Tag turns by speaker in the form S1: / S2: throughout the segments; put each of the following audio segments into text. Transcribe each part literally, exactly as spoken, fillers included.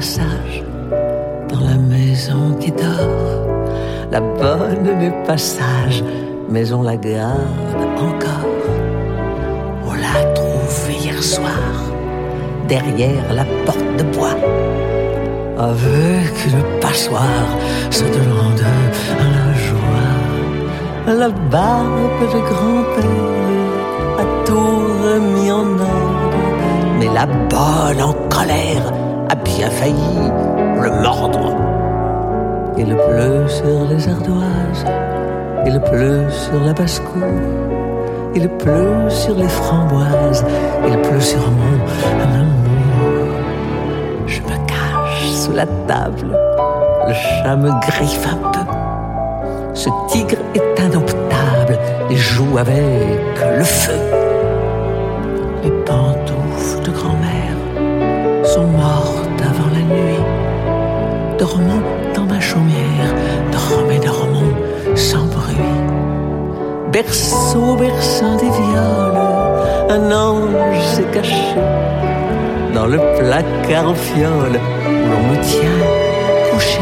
S1: passage dans la maison qui dort. La bonne n'est pas sage, mais on la garde encore. On l'a trouvée hier soir, derrière la porte de bois, avec une passoire se donnant de la joie. La barbe de grand-père a tout remis en ordre, mais la bonne en colère a bien failli le mordre. Il pleut sur les ardoises, il pleut sur la basse-cour, il pleut sur les framboises, il pleut sur mon amour. Je me cache sous la table, le chat me griffe un peu. Ce tigre est indomptable et joue avec le feu. Les pantoufles de grand-mère sont mortes avant la nuit. Dormons dans ma chaumière, dormez, dormons sans bruit. Berceau, berceau des violes, un ange s'est caché dans le placard aux fioles où l'on me tient couché.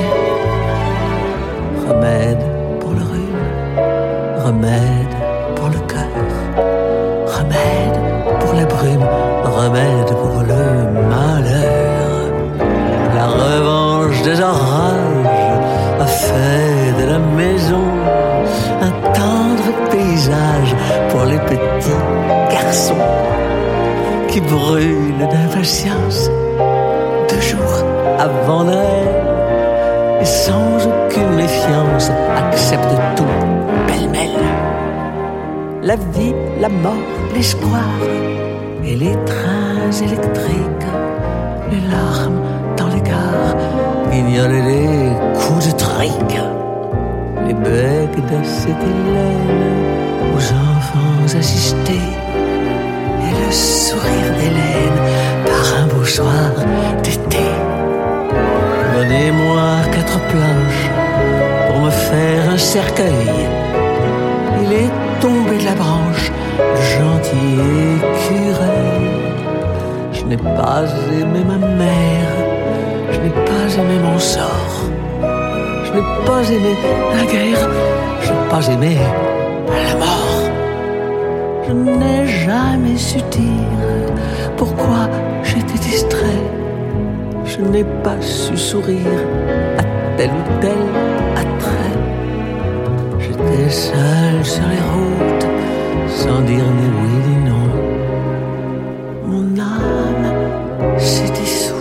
S1: Remède pour le rhume, remède pour le cœur, remède pour la brume, remède pour le malheur. La revanche des orages a fait de la maison un tendre paysage pour les petits garçons qui brûlent d'impatience deux jours avant Noël et sans aucune méfiance acceptent tout pêle-mêle. La vie, la mort, l'espoir et les trains électriques, les larmes dans les gares, guignolent les coups de trique, les becs d'acétylène aux enfants assistés et le sourire d'Hélène par un beau soir d'été. Donnez-moi quatre planches pour me faire un cercueil. Il est tombé de la branche, le gentil écureuil. Je n'ai pas aimé ma mère, je n'ai pas aimé mon sort. Je n'ai pas aimé la guerre, je n'ai pas aimé la mort. Je n'ai jamais su dire pourquoi j'étais distrait. Je n'ai pas su sourire à tel ou tel attrait. J'étais seul sur les routes, sans dire ni oui ni non. Mon âme s'est dissoute.